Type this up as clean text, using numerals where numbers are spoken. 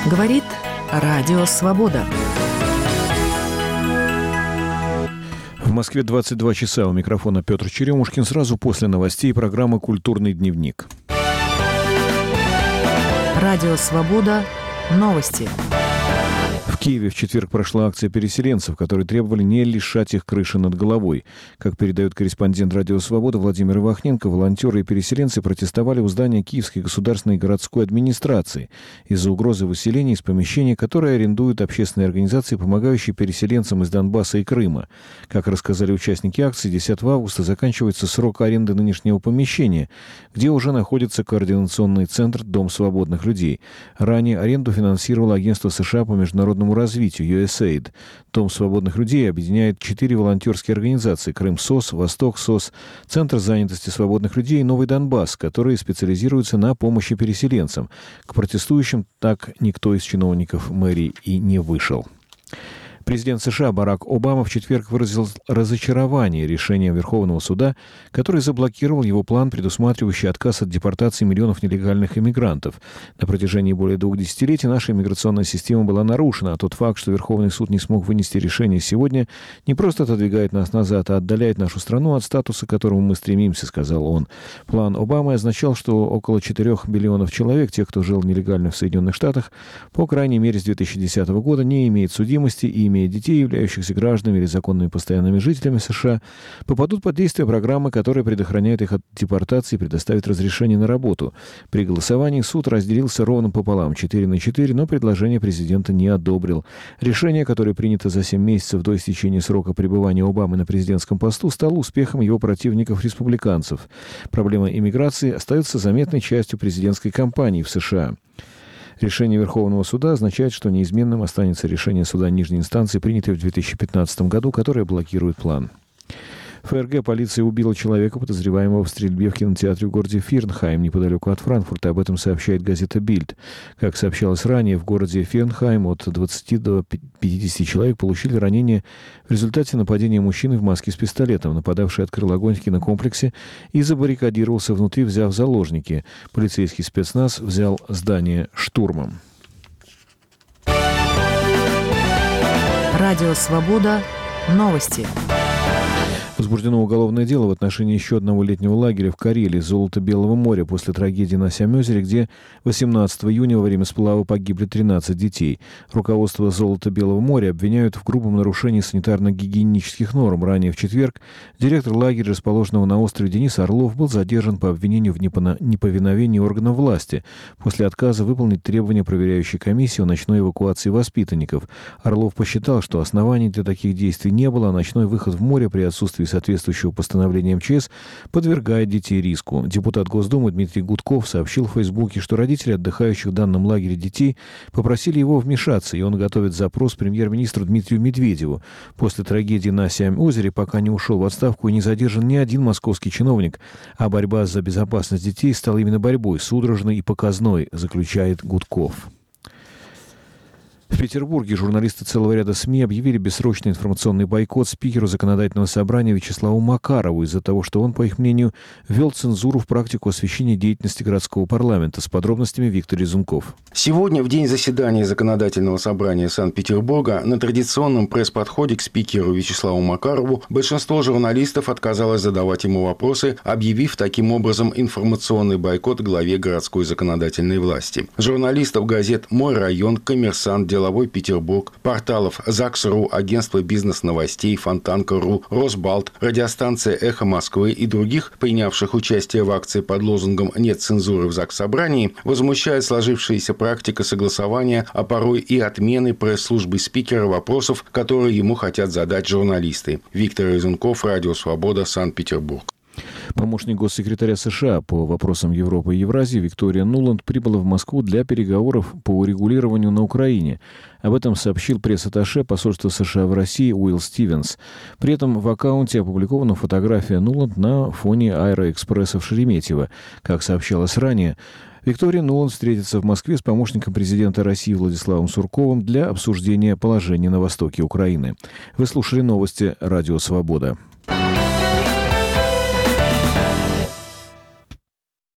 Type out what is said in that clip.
Говорит Радио Свобода. В Москве 22 часа. У микрофона Петр Черемушкин. Сразу после новостей программы «Культурный дневник». Радио Свобода. Новости. В Киеве в четверг прошла акция переселенцев, которые требовали не лишать их крыши над головой. Как передает корреспондент «Радио Свобода» Владимир Ивахненко, волонтеры и переселенцы протестовали у здания Киевской государственной городской администрации из-за угрозы выселения из помещения, которое арендуют общественные организации, помогающие переселенцам из Донбасса и Крыма. Как рассказали участники акции, 10 августа заканчивается срок аренды нынешнего помещения, где уже находится координационный центр «Дом свободных людей». Ранее аренду финансировало агентство США по международному развитию USAID. Дом свободных людей объединяет 4 волонтерские организации: Крым-СОС, Восток-СОС, Центр занятости свободных людей и Новый Донбасс, которые специализируются на помощи переселенцам. К протестующим так никто из чиновников мэрии и не вышел. Президент США Барак Обама в четверг выразил разочарование решением Верховного суда, который заблокировал его план, предусматривающий отказ от депортации миллионов нелегальных иммигрантов. На протяжении более 2 десятилетий наша иммиграционная система была нарушена, а тот факт, что Верховный суд не смог вынести решение сегодня, не просто отодвигает нас назад, а отдаляет нашу страну от статуса, к которому мы стремимся, сказал он. План Обамы означал, что около 4 миллионов человек, тех, кто жил нелегально в Соединенных Штатах, по крайней мере с 2010 года, не имеет судимости и имея детей, являющихся гражданами или законными постоянными жителями США, попадут под действие программы, которая предохраняет их от депортации и предоставит разрешение на работу. При голосовании суд разделился ровно пополам, 4-4, но предложение президента не одобрил. Решение, которое принято за 7 месяцев до истечения срока пребывания Обамы на президентском посту, стало успехом его противников-республиканцев. Проблема иммиграции остается заметной частью президентской кампании в США. Решение Верховного суда означает, что неизменным останется решение суда нижней инстанции, принятое в 2015 году, которое блокирует план. В ФРГ полиция убила человека, подозреваемого в стрельбе в кинотеатре в городе Фернхайм, неподалеку от Франкфурта. Об этом сообщает газета «Бильд». Как сообщалось ранее, в городе Фернхайм от 20 до 50 человек получили ранения в результате нападения мужчины в маске с пистолетом. Нападавший открыл огонь в кинокомплексе и забаррикадировался внутри, взяв заложники. Полицейский спецназ взял здание штурмом. Радио Свобода. Новости. Возбуждено уголовное дело в отношении еще одного летнего лагеря в Карелии, Золото Белого моря, после трагедии на Сямозере, где 18 июня во время сплава погибли 13 детей. Руководство Золота Белого моря обвиняют в грубом нарушении санитарно-гигиенических норм. Ранее в четверг директор лагеря, расположенного на острове, Денис Орлов, был задержан по обвинению в неповиновении органов власти после отказа выполнить требования проверяющей комиссии о ночной эвакуации воспитанников. Орлов посчитал, что оснований для таких действий не было, а ночной выход в море при отсутствии соответствующего постановления МЧС подвергает детей риску. Депутат Госдумы Дмитрий Гудков сообщил в Фейсбуке, что родители отдыхающих в данном лагере детей попросили его вмешаться, и он готовит запрос премьер-министру Дмитрию Медведеву. После трагедии на Сямозере пока не ушел в отставку и не задержан ни один московский чиновник, а борьба за безопасность детей стала именно борьбой судорожной и показной, заключает Гудков. В Петербурге журналисты целого ряда СМИ объявили бессрочный информационный бойкот спикеру законодательного собрания Вячеславу Макарову из-за того, что он, по их мнению, ввел цензуру в практику освещения деятельности городского парламента. С подробностями Виктор Резунков. Сегодня, в день заседания законодательного собрания Санкт-Петербурга, на традиционном пресс-подходе к спикеру Вячеславу Макарову большинство журналистов отказалось задавать ему вопросы, объявив таким образом информационный бойкот главе городской законодательной власти. Журналистов газет «Мой район», «Коммерсант», «Деловой Петербург», порталов ЗАГС.ру, агентство бизнес-новостей, Фонтанка.ру, Росбалт, радиостанция «Эхо Москвы» и других, принявших участие в акции под лозунгом «Нет цензуры в ЗАГС-собрании», возмущает сложившаяся практика согласования, а порой и отмены пресс-службы спикера вопросов, которые ему хотят задать журналисты. Виктор Резунков, Радио Свобода, Санкт-Петербург. Помощник госсекретаря США по вопросам Европы и Евразии Виктория Нуланд прибыла в Москву для переговоров по урегулированию на Украине. Об этом сообщил пресс-атташе посольства США в России Уилл Стивенс. При этом в аккаунте опубликована фотография Нуланд на фоне Аэроэкспресса в Шереметьево. Как сообщалось ранее, Виктория Нуланд встретится в Москве с помощником президента России Владиславом Сурковым для обсуждения положения на востоке Украины. Вы слушали новости «Радио Свобода».